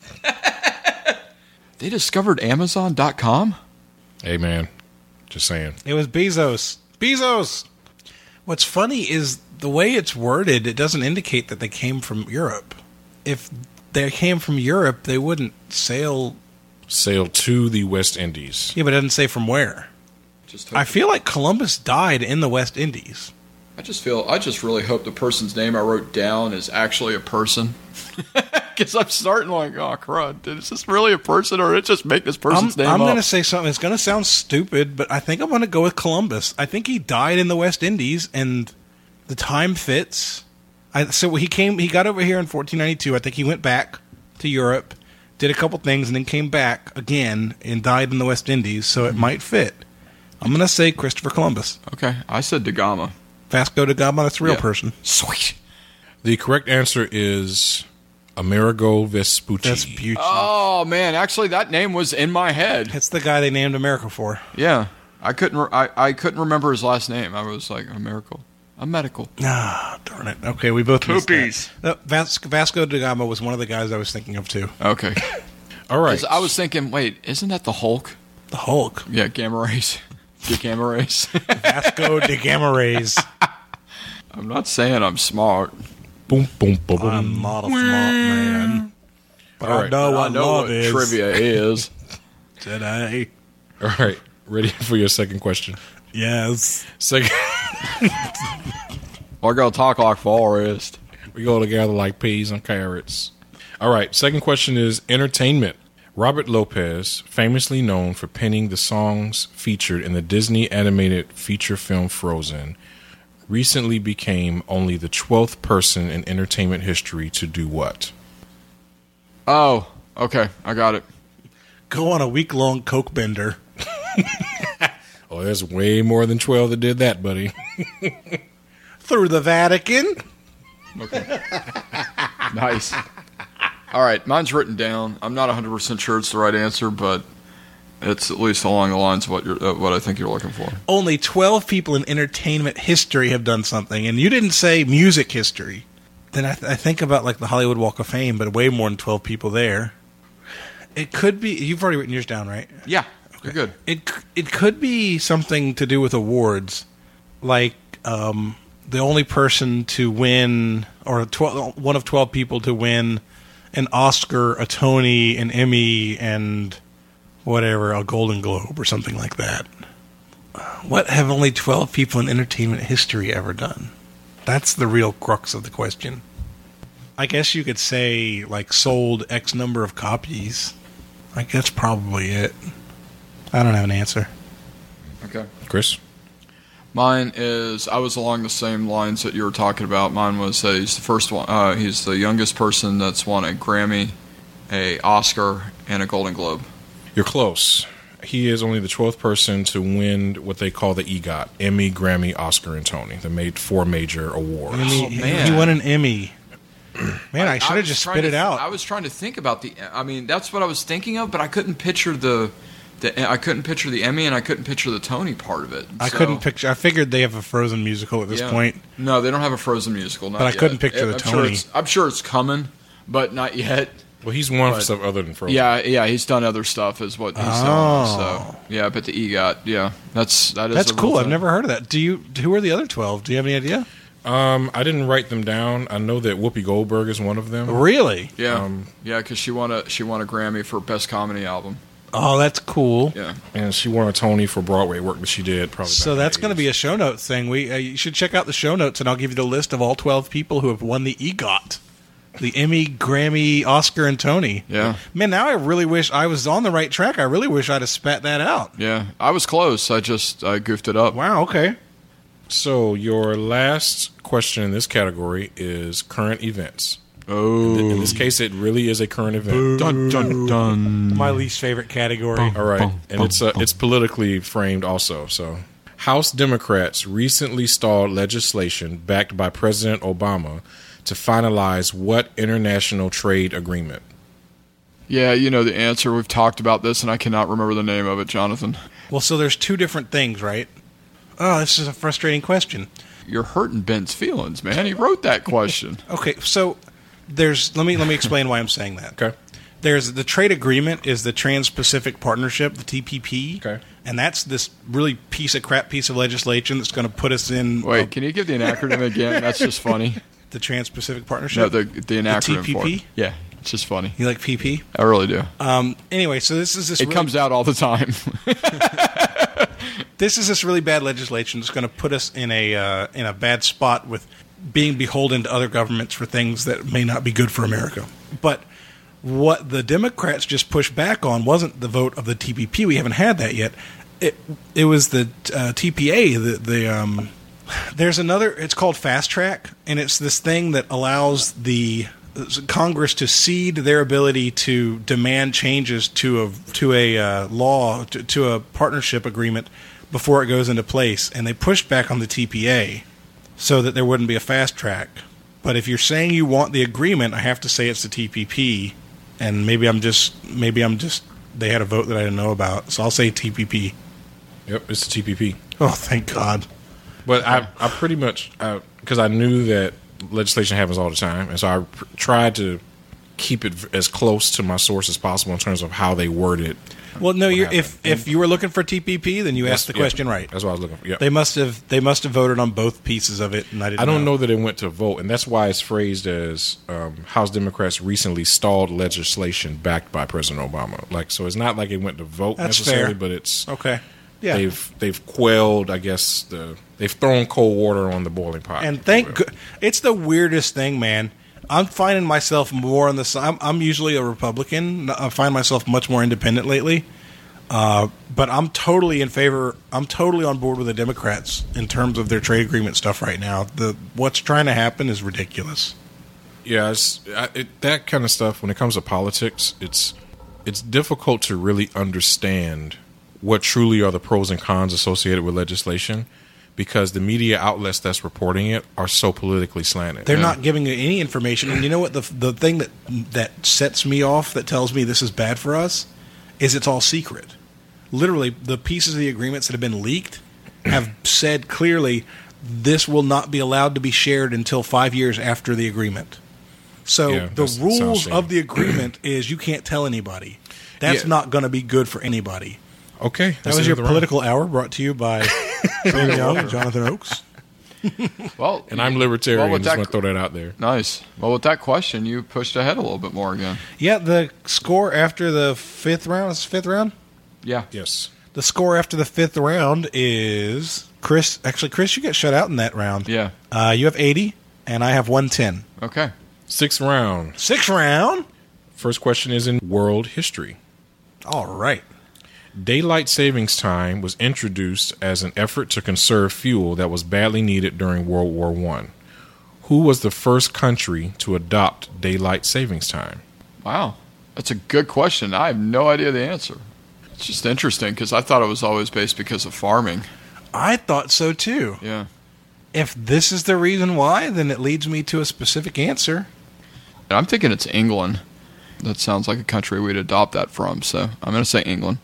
They discovered Amazon.com? Hey, man. Just saying. It was Bezos. Bezos! What's funny is the way it's worded, it doesn't indicate that they came from Europe. If they came from Europe, they wouldn't sail. Sailed to the West Indies. Yeah, but it doesn't say from where. I feel like Columbus died in the West Indies. I just really hope the person's name I wrote down is actually a person. Because I'm starting like, oh, crud. Is this really a person, or did it just make this person's name I'm up? going to say something. It's going to sound stupid, but I think I'm going to go with Columbus. I think he died in the West Indies, and the time fits. So he got over here in 1492. I think he went back to Europe, did a couple things, and then came back again and died in the West Indies, so it might fit. I'm going to say Christopher Columbus. Okay, I said Da Gama. Vasco da Gama, that's a real Yeah. person. Sweet. The correct answer is Amerigo Vespucci. That's beautiful. Oh, man, actually, that name was in my head. That's the guy they named America for. Yeah, I couldn't remember his last name. I was like, a medical. Ah, darn it. Okay, we both missed Poopies. that. Vasco da Gama was one of the guys I was thinking of, too. Okay. All right. 'Cause I was thinking, wait, isn't that the Hulk? The Hulk. Yeah, gamma rays. The gamma rays. Vasco da Gama Rays. I'm not saying I'm smart. Boom, boom, boom, boom. I'm not a smart man. But All I right. know I what know love what is. trivia is. Today. All right. Ready for your second question? Yes. Second, We're going to talk like Forrest. we go together like peas and carrots. All right. Second question is entertainment. Robert Lopez, famously known for penning the songs featured in the Disney animated feature film Frozen, recently became only the 12th person in entertainment history to do what? Oh, okay. I got it. Go on a week-long coke bender. Oh, there's way more than 12 that did that, buddy. Through the Vatican. Nice. All right, mine's written down. I'm not 100% sure it's the right answer, but it's at least along the lines of what I think you're looking for. Only 12 people in entertainment history have done something, and you didn't say music history. Then I think about like the Hollywood Walk of Fame, but way more than 12 people there. It could be. You've already written yours down, right? Yeah, you're good. It could be something to do with awards, like the only person to win, or one of 12 people to win an Oscar, a Tony, an Emmy, and whatever, a Golden Globe or something like that. What have only 12 people in entertainment history ever done? That's the real crux of the question. I guess you could say, like, sold X number of copies. Like, that's probably it. I don't have an answer. Okay. Chris? Mine is, I was along the same lines that you were talking about. Mine was he's the first one. He's the youngest person that's won a Grammy, a Oscar, and a Golden Globe. You're close. He is only the 12th person to win what they call the EGOT, Emmy, Grammy, Oscar, and Tony. They made 4 major awards. man. He won an Emmy. Man, I should have was just trying spit it out. I was trying to think about that's what I was thinking of, but I couldn't picture I couldn't picture the Emmy, and I couldn't picture the Tony part of it. I couldn't picture. I figured they have a Frozen musical at this point. No, they don't have a Frozen musical. Not But I yet. couldn't picture the I'm Tony. I'm sure it's coming, but not yet. Well, he's won for But- stuff other than Frozen. Yeah, he's done other stuff, is what he's done. So yeah, but the EGOT, that is That's a real cool. I've thing. never heard of that. Who are the other 12? Do you have any idea? I didn't write them down. I know that Whoopi Goldberg is one of them. Really? Yeah, because she won a Grammy for Best Comedy Album. Oh, that's cool. Yeah, And she won a Tony for Broadway work that she did probably back So in that's the going to 80s. be a show notes thing. You should check out the show notes, and I'll give you the list of all 12 people who have won the EGOT. The Emmy, Grammy, Oscar, and Tony. Yeah. Man, now I really wish I was on the right track. I really wish I'd have spat that out. yeah. I was close. I goofed it up. Wow, okay. So your last question in this category is current events. Oh, In this case, it really is a current event. dun dun dun. My least favorite category. All right, and it's politically framed also. So, House Democrats recently stalled legislation backed by President Obama to finalize what international trade agreement? Yeah, you know the answer. We've talked about this, and I cannot remember the name of it, Jonathan. Well, so there's two different things, right? Oh, this is a frustrating question. You're hurting Ben's feelings, man. He wrote that question. Okay, so let me explain why I'm saying that. Okay. There's the trade agreement is the Trans-Pacific Partnership, the TPP. Okay. And that's this really piece of legislation that's going to put us in Wait, can you give the acronym again? That's just funny. the Trans-Pacific No, Partnership. the acronym for TPP? it. Yeah, it's just funny. You like PP? I really do. Anyway, so this is It comes out all the time. This is this really bad legislation that's going to put us in a bad spot with being beholden to other governments for things that may not be good for America. But what the Democrats just pushed back on wasn't the vote of the TPP. We haven't had that yet. It was the TPA. There's another. It's called Fast Track, and it's this thing that allows the Congress to cede their ability to demand changes to a law to a partnership agreement before it goes into place. And they pushed back on the TPA so that there wouldn't be a fast track. But if you're saying you want the agreement, I have to say it's the TPP. And maybe I'm just they had a vote that I didn't know about, so I'll say TPP. Yep, it's the TPP. Oh, thank God. But I pretty much because I knew that legislation happens all the time, and so I tried to keep it as close to my source as possible in terms of how they word it. Well, no, What if you were looking for TPP, then you asked the question right. That's what I was looking for. Yeah. They must have voted on both pieces of it, and I didn't. I don't know that it went to vote, and that's why it's phrased as House Democrats recently stalled legislation backed by President Obama. Like, so it's not like it went to vote That's necessarily, fair. but it's Okay. Yeah. they've quelled, I guess they've thrown cold water on the boiling pot. And if you will. it's the weirdest thing, man. I'm finding myself more on the side. I'm usually a Republican. I find myself much more independent lately. But I'm totally in favor. I'm totally on board with the Democrats in terms of their trade agreement stuff right now. What's trying to happen is ridiculous. Yeah, that kind of stuff. When it comes to politics, it's difficult to really understand what truly are the pros and cons associated with legislation, because the media outlets that's reporting it are so politically slanted. They're not giving you any information. And you know what? The thing that sets me off, that tells me this is bad for us, is it's all secret. Literally, the pieces of the agreements that have been leaked have said clearly this will not be allowed to be shared until 5 years after the agreement. So Yeah, the that sounds rules shady. of the agreement is you can't tell anybody. That's Yeah. not going to be good for anybody. Okay, That that's was the your end of the round. political hour, brought to you by Sam Young and Jonathan Oakes. Well, And I'm libertarian. Well, with just that- want to throw that out there. nice. Well, with that question, you pushed ahead a little bit more again. Yeah, the score after the fifth round is fifth round. Yeah. Yes. The score after the fifth round is Chris. Actually, Chris, you get shut out in that round. Yeah. You have 80, and I have 110. Okay. Sixth round. Sixth round. First question is in world history. All right. Daylight savings time was introduced as an effort to conserve fuel that was badly needed during World War I. Who was the first country to adopt daylight savings time? Wow. That's a good question. I have no idea the answer. It's just interesting because I thought it was always based because of farming. I thought so too. Yeah. If this is the reason why, then it leads me to a specific answer. And I'm thinking it's England. That sounds like a country we'd adopt that from. So I'm going to say England.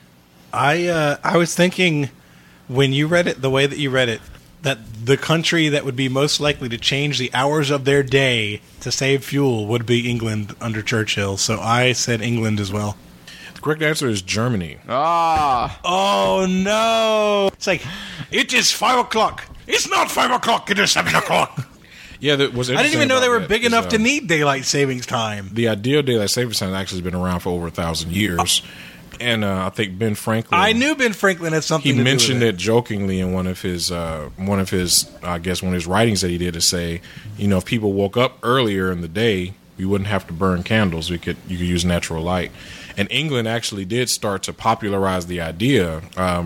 I was thinking when you read it the way that you read it, that the country that would be most likely to change the hours of their day to save fuel would be England under Churchill. So I said England as well. The correct answer is Germany. Ah. Oh no! It's like it is 5 o'clock. It's not 5 o'clock. It is 7 o'clock. Yeah, that was. I didn't even know they were that big is, enough to need daylight savings time. The idea of daylight savings time actually has been around for over 1,000 years, and I think Ben Franklin. I knew Ben Franklin had something. He to mentioned do with it jokingly in one of his one of his writings that he did, to say, you know, if people woke up earlier in the day, we wouldn't have to burn candles. You could use natural light. And England actually did start to popularize the idea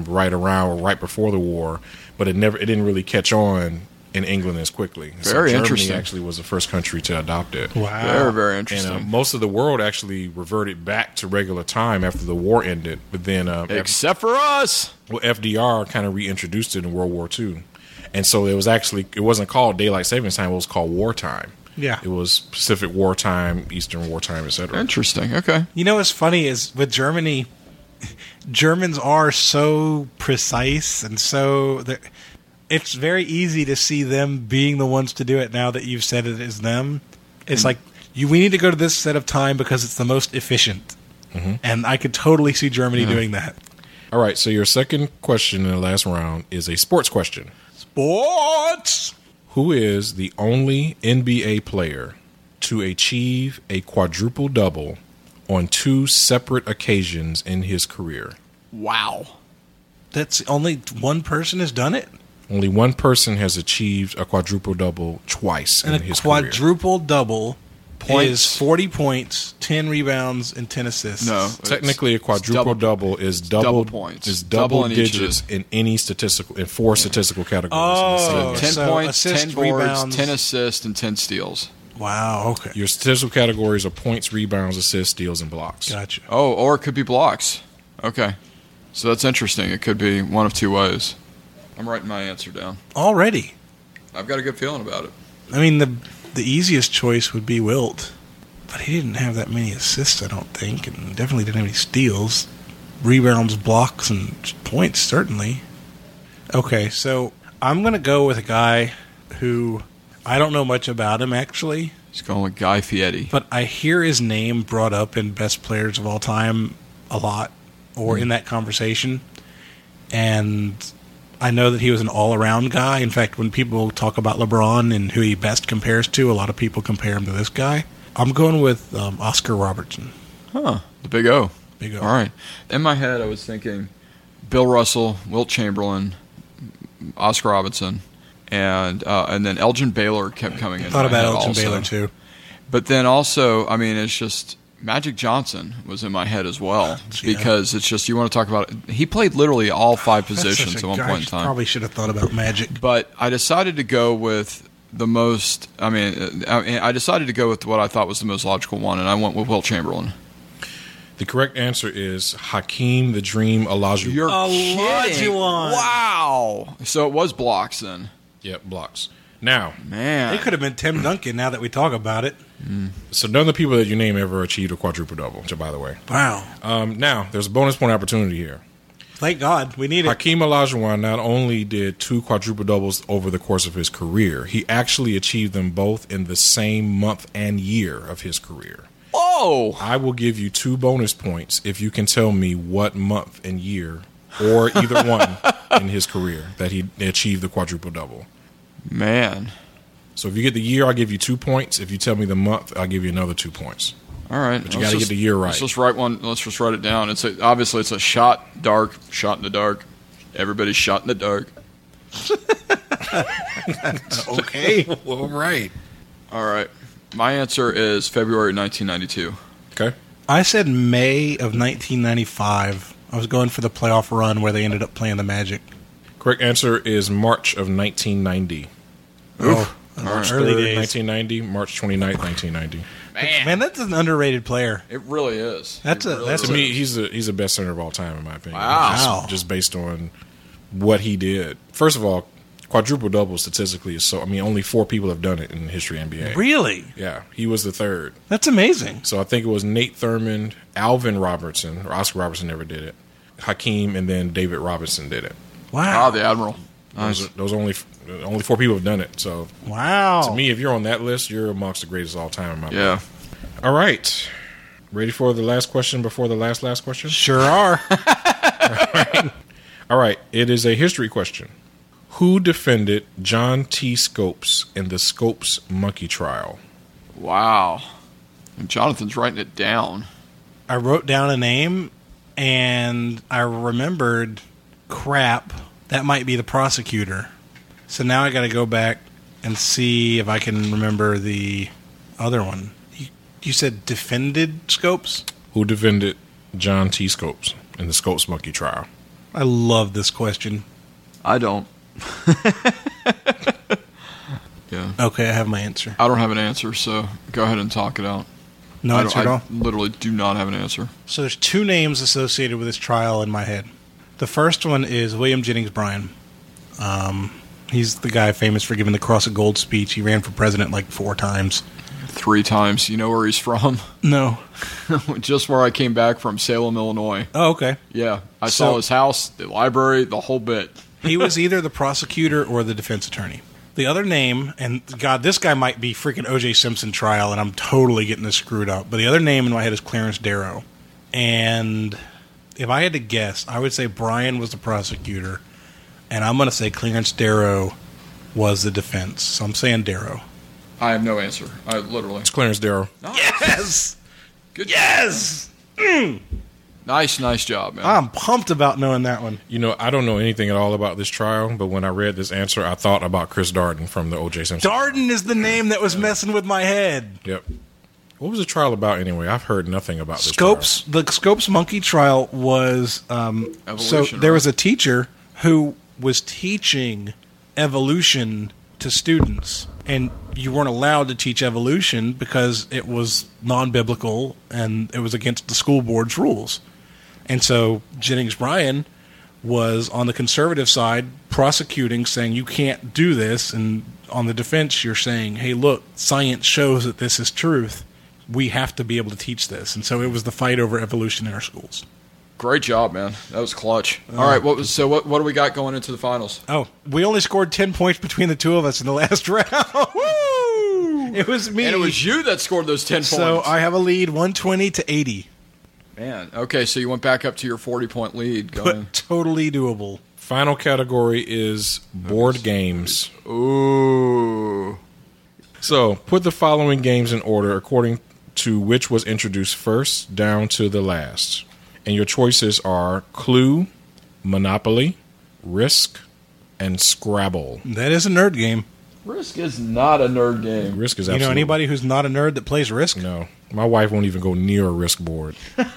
right before the war, but it didn't really catch on in England as quickly. Very interesting. Germany actually was the first country to adopt it. Wow. Very, very And interesting. most of the world actually reverted back to regular time after the war ended. But then Except for us. FDR kind of reintroduced it in World War II. And so it wasn't called daylight savings time, it was called wartime. Yeah. It was Pacific wartime, Eastern wartime, etc. Interesting. Okay. You know what's funny is with Germany, Germans are so precise and so it's very easy to see them being the ones to do it now that you've said it is them. It's like we need to go to this set of time because it's the most efficient. And I could totally see Germany doing that. All right, so your second question in the last round is a sports question. Sports. Who is the only NBA player to achieve a quadruple double on 2 separate occasions in his career? Wow. That's only one person has done it. Only one person has achieved a quadruple double twice And in a his career. quadruple double Points. is 40 points, 10 rebounds, and 10 assists. No. Technically, a quadruple double is double points. Is Double double in each of digits the- in any in 4 statistical categories. Oh. in the same 10 year. So points, assist, 10 boards, rebounds. 10 assists, and 10 steals. Wow. Okay. Your statistical categories are points, rebounds, assists, steals, and blocks. Gotcha. Oh, or it could be blocks. Okay. So that's interesting. It could be one of two ways. I'm writing my answer down. Already. I've got a good feeling about it. I mean, the easiest choice would be Wilt, but he didn't have that many assists, I don't think, and definitely didn't have any steals. Rebounds, blocks, and points, certainly. Okay, so I'm going to go with a guy who I don't know much about him, actually, He's going with Guy Fieri. But I hear his name brought up in best players of all time a lot, or in that conversation. And I know that he was an all-around guy. In fact, when people talk about LeBron and who he best compares to, a lot of people compare him to this guy. I'm going with Oscar Robertson. Huh. The Big O. Big O. All right. In my head, I was thinking Bill Russell, Wilt Chamberlain, Oscar Robertson, and then Elgin Baylor kept coming in. Thought my about head Elgin also. Baylor, too. But then also, I mean, it's just Magic Johnson was in my head as well, because it's just, you want to talk about, he played literally all 5 positions at one point in time. Probably should have thought about Magic. But I decided to go with the most, I decided to go with what I thought was the most logical one, and I went with Wilt Chamberlain. The correct answer is Hakeem the Dream Olajuwon. You're kidding. Olajuwon. Wow. So it was blocks then. Yep, blocks. Now, Man. It could have been Tim Duncan now that we talk about it. so none of the people that you name ever achieved a quadruple-double, by the way. Wow. Now, there's a bonus point opportunity here. Thank God. We need it. Hakeem Olajuwon not only did 2 quadruple-doubles over the course of his career, he actually achieved them both in the same month and year of his career. Oh! I will give you 2 bonus points if you can tell me what month and year, or either one, in his career that he achieved the quadruple-double. Man. So if you get the year, I'll give you 2 points. If you tell me the month, I'll give you another 2 points. All right. But you got to get the year right. Let's just write one. Let's just write it down. Obviously it's a shot in the dark. Everybody's shot in the dark. Okay. Well, right. All right. My answer is February 1992. Okay. I said May of 1995. I was going for the playoff run where they ended up playing the Magic. Correct answer is March of 1990. Oh, March early 3rd, days. 1990, March 29th, 1990. Man, that's an underrated player. It really is. That's It a- really that's To is. me, he's the best center of all time, in my opinion. Wow. Just based on what he did. First of all, quadruple-double statistically is so... I mean, only 4 people have done it in the history of NBA. Really? Yeah, he was the 3rd. That's amazing. So I think it was Nate Thurmond, Alvin Robertson, or Oscar Robertson never did it, Hakeem, and then David Robinson did it. Wow. Ah, the Admiral. Nice. Those only 4 people have done it. So Wow. to me, if you're on that list, you're amongst the greatest of all time. In my Yeah. opinion. All right. Ready for the last question before the last question? Sure are. All right. It is a history question. Who defended John T. Scopes in the Scopes monkey trial? Wow. And Jonathan's writing it down. I wrote down a name, and I remembered, crap, that might be the prosecutor. So now I got to go back and see if I can remember the other one. You said defended Scopes? Who defended John T. Scopes in the Scopes monkey trial? I love this question. I don't. Yeah. Okay, I have my answer. I don't have an answer, so go ahead and talk it out. No I answer at all? literally do not have an answer. So there's 2 names associated with this trial in my head. The first one is William Jennings Bryan. He's the guy famous for giving the Cross of Gold speech. He ran for president like 4 times. 3 times. You know where he's from? No. Just where I came back from, Salem, Illinois. Oh, okay. Yeah. I saw his house, the library, the whole bit. He was either the prosecutor or the defense attorney. The other name, and God, this guy might be freaking O.J. Simpson trial, and I'm totally getting this screwed up. But the other name in my head is Clarence Darrow. And if I had to guess, I would say Bryan was the prosecutor, and I'm going to say Clarence Darrow was the defense. So I'm saying Darrow. I have no answer. I literally. It's Clarence Darrow. Yes! Good. Yes! Nice job, man. I'm pumped about knowing that one. You know, I don't know anything at all about this trial, but when I read this answer, I thought about Chris Darden from the O.J. Simpson. Darden is the name that was messing with my head. Yep. What was the trial about anyway? I've heard nothing about this Scopes, the Scopes monkey trial was so Evolution, there right? was a teacher who was teaching evolution to students, and you weren't allowed to teach evolution because it was non-biblical and it was against the school board's rules. And so Jennings Bryan was on the conservative side prosecuting, saying you can't do this, and on the defense you're saying, hey, look, science shows that this is truth. We have to be able to teach this. And so it was the fight over evolution in our schools. Great job, man. That was clutch. All right, what do we got going into the finals? Oh, we only scored 10 points between the two of us in the last round. Woo! It was me. And it was you that scored those 10 So points. I have a lead, 120 to 80. Man, okay, so you went back up to your 40-point lead. Going. But totally doable. Final category is board games. Ooh. So, put the following games in order according to which was introduced first down to the last. And your choices are Clue, Monopoly, Risk, and Scrabble. That is a nerd game. Risk is not a nerd game. Risk is You absolutely... know anybody who's not a nerd that plays Risk? No. My wife won't even go near a Risk board.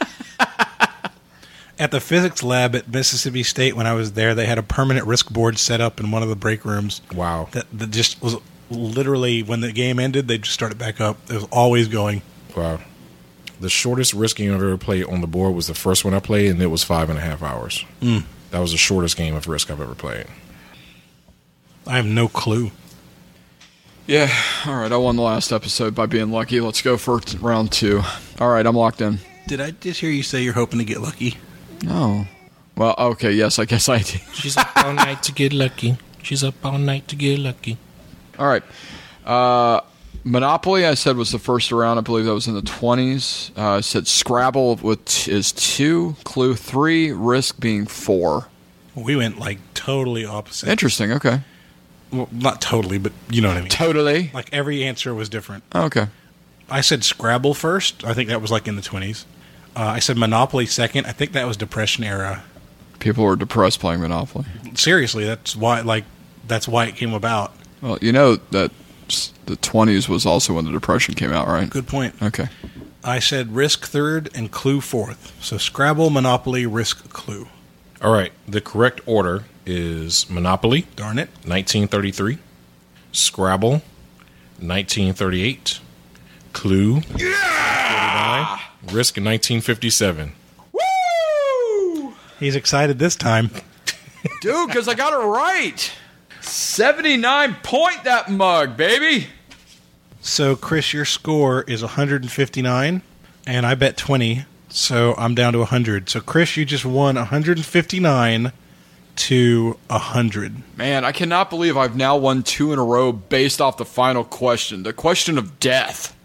At the physics lab at Mississippi State when I was there, they had a permanent Risk board set up in one of the break rooms. Wow. That just was literally, when the game ended, they just started back up. It was always going. Wow. The shortest Risk game I've ever played on the board was the first one I played, and it was 5.5 hours. That was the shortest game of Risk I've ever played. I have no clue. Yeah, all right, I won the last episode by being lucky. Let's go for round 2. All right, I'm locked in. Did I just hear you say you're hoping to get lucky? No. Well, okay, yes, I guess I did. She's up all night to get lucky. She's up all night to get lucky. All right. Monopoly, I said, was the first round. I believe that was in the 20s. I said Scrabble is 2, Clue 3, Risk being 4. We went like totally opposite. Interesting, okay. Well, not totally, but you know what I mean. Totally. Like every answer was different. Okay. I said Scrabble first. I think that was like in the 20s. I said Monopoly second. I think that was Depression era. People were depressed playing Monopoly. Seriously, that's why it came about. Well, you know that the 20s was also when the Depression came out, right? Good point. Okay. I said Risk third and Clue fourth. So Scrabble, Monopoly, Risk, Clue. All right. The correct order is Monopoly, Darn it. 1933. Scrabble, 1938. Clue, 49. Risk, 1957. Woo! He's excited this time. Dude, because I got it right. 79 point that mug, baby. So, Chris, your score is 159, and I bet 20, so I'm down to 100. So, Chris, you just won 159 to 100. Man, I cannot believe I've now won 2 in a row based off the final question. The question of death.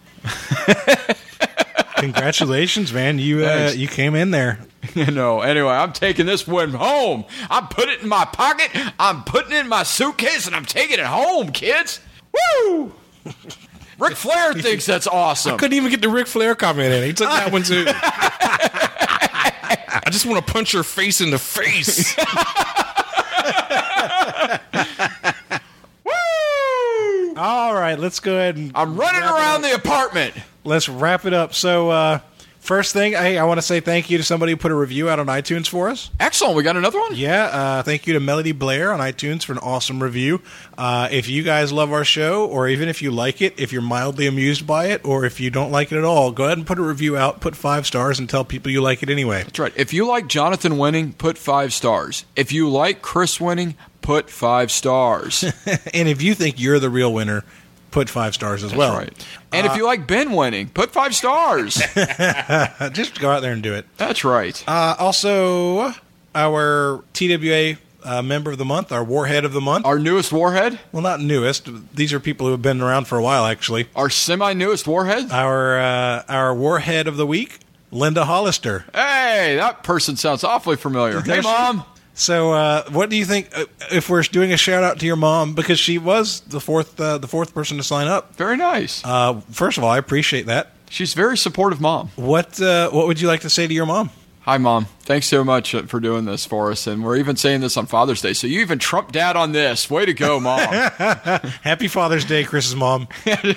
Congratulations, man. You came in there. You know, anyway, I'm taking this one home. I'm putting it in my pocket, I'm putting it in my suitcase, and I'm taking it home, kids. Woo! Ric Flair thinks that's awesome. Couldn't even get the Ric Flair comment in. He took that one too. I just want to punch your face in the face. Woo! All right, let's go ahead and I'm running around the apartment. let's wrap it up. So, first thing, hey, I want to say thank you to somebody who put a review out on iTunes for us. Excellent. We got another one? Yeah, thank you to Melody Blair on iTunes for an awesome review. If you guys love our show, or even if you like it, if you're mildly amused by it, or if you don't like it at all, go ahead and put a review out, put 5 stars, and tell people you like it anyway. That's right. If you like Jonathan winning, put 5 stars. If you like Chris winning, put 5ve stars. And if you think you're the real winner, put 5 stars as well. That's right. And if you like Ben winning, put 5 stars. Just go out there and do it. That's right. Also, our TWA member of the month, our Warhead of the month. Our newest warhead? Well, not newest. These are people who have been around for a while, actually. Our semi-newest warhead? Our Warhead of the week, Linda Hollister. Hey, that person sounds awfully familiar. Hey, Mom. So, what do you think if we're doing a shout out to your mom, because she was the fourth person to sign up? Very nice. First of all, I appreciate that. She's a very supportive mom. What would you like to say to your mom? Hi, Mom. Thanks so much for doing this for us. And we're even saying this on Father's Day. So you even trumped Dad on this. Way to go, Mom. Happy Father's Day, Chris's mom.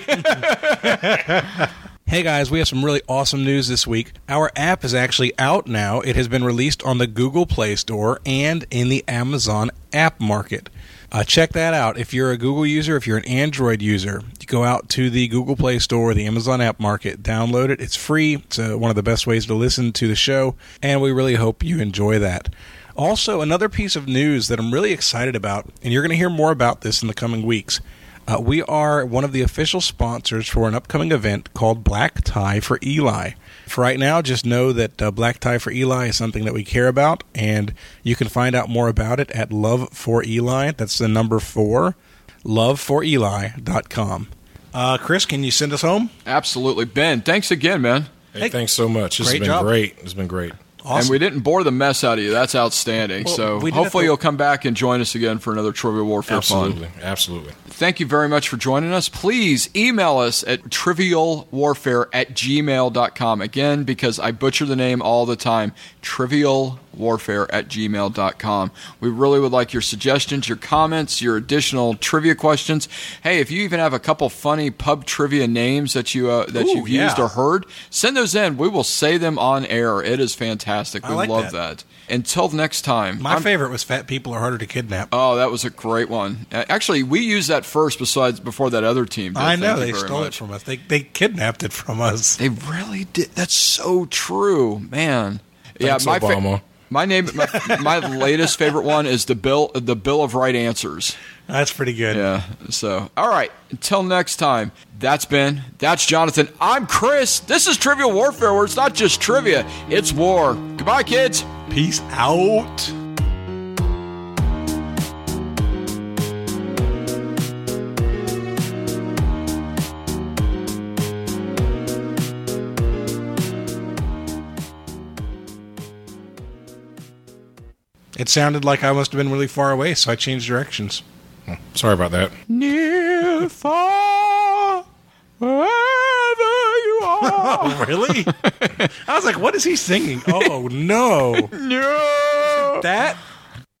Hey guys, we have some really awesome news this week. Our app is actually out now. It has been released on the Google Play Store and in the Amazon App Market. Check that out. If you're a Google user, if you're an Android user, you go out to the Google Play Store or the Amazon App Market, download it. It's free. It's one of the best ways to listen to the show, and we really hope you enjoy that. Also, another piece of news that I'm really excited about, and you're going to hear more about this in the coming weeks. We are one of the official sponsors for an upcoming event called Black Tie for Eli. For right now, just know that Black Tie for Eli is something that we care about, and you can find out more about it at Love for Eli. That's the number 4, loveforeli.com. Chris, can you send us home? Absolutely. Ben, thanks again, man. Hey, thanks so much. This has great been job. great. It's been great. Awesome. And we didn't bore the mess out of you. That's outstanding. Well, So we did have hopefully to- you'll come back and join us again for another Trivial Warfare fun. Absolutely. Thank you very much for joining us. Please email us at trivialwarfare@gmail.com. Again, because I butcher the name all the time, trivialwarfare@gmail.com. We really would like your suggestions, your comments, your additional trivia questions. Hey, if you even have a couple funny pub trivia names that you've used yeah. or heard, send those in. We will say them on air. It is fantastic. We I like love that. that. Until next time. My favorite was Fat People Are Harder to Kidnap. Oh, that was a great one. Actually, we used that first before that other team did. I know, Thank they you very stole much. it from us. They kidnapped it from us. They really did. That's so true, man. Thanks, Obama. My latest favorite one is the Bill of Right Answers. That's pretty good. Yeah. So, all right. Until next time. That's Jonathan. I'm Chris. This is Trivial Warfare, where it's not just trivia, it's war. Goodbye, kids. Peace out. It sounded like I must have been really far away, so I changed directions. Sorry about that. Near, far, wherever you are. Oh, really? I was like, what is he singing? Oh, no. No. That